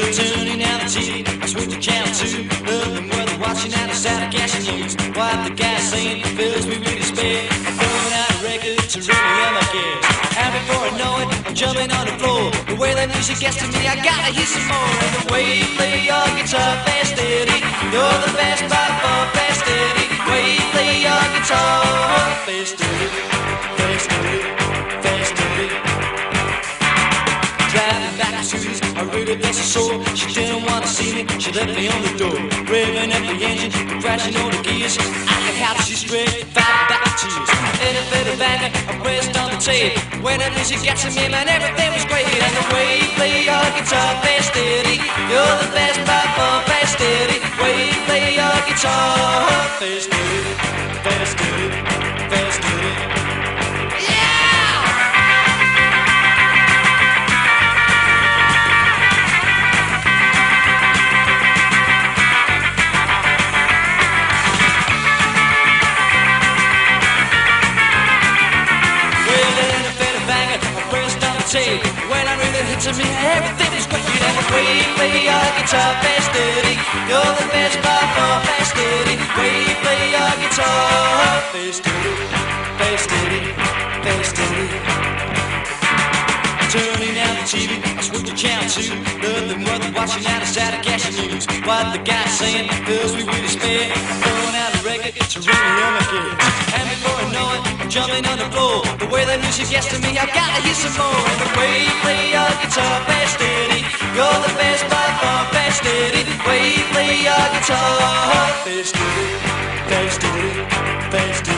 Turning out the TV, I switch the channel to nothing worth watching out of Saturday cashing news. What the guy saying fills me with despair. I'm throwing out a record to really end my cares. And before I know it, I'm jumping on the floor. The way that music gets to me, I gotta hear some more. And the way you play your guitar fast steady, you're the best by far, fast steady. The way you play your guitar fast steady, fast steady, fast steady. Driving back to Susie, I really bless her soul. She didn't want to see me, she left me on the door. Revving up the engine, crashing all the gears. I can help she straight, fighting back the tears. In a bit of anger, I pressed on the tape. When the music got to me, man, everything was great. And the way you play your guitar fast steady, you're the best by far, fast steady. The way you play your guitar fast steady, fast steady, fast steady. When I really hit to me, everything is great. And the way you play your guitar fast steady, you're the best by far, fast steady. The way you play your guitar fast steady, fast steady, fast steady. Turning out the TV, I switch the channel to nothing worth watching out of Saturday cashing news. What the guy's saying fills me with despair. I'm throwing out a record to really end my cares. And before I know it, I'm jumping on the floor. The way that music gets to me, I gotta hear some more. And the way you play your guitar fast steady, you're the best by far, fast steady. The way you play your guitar fast steady, fast steady, fast steady.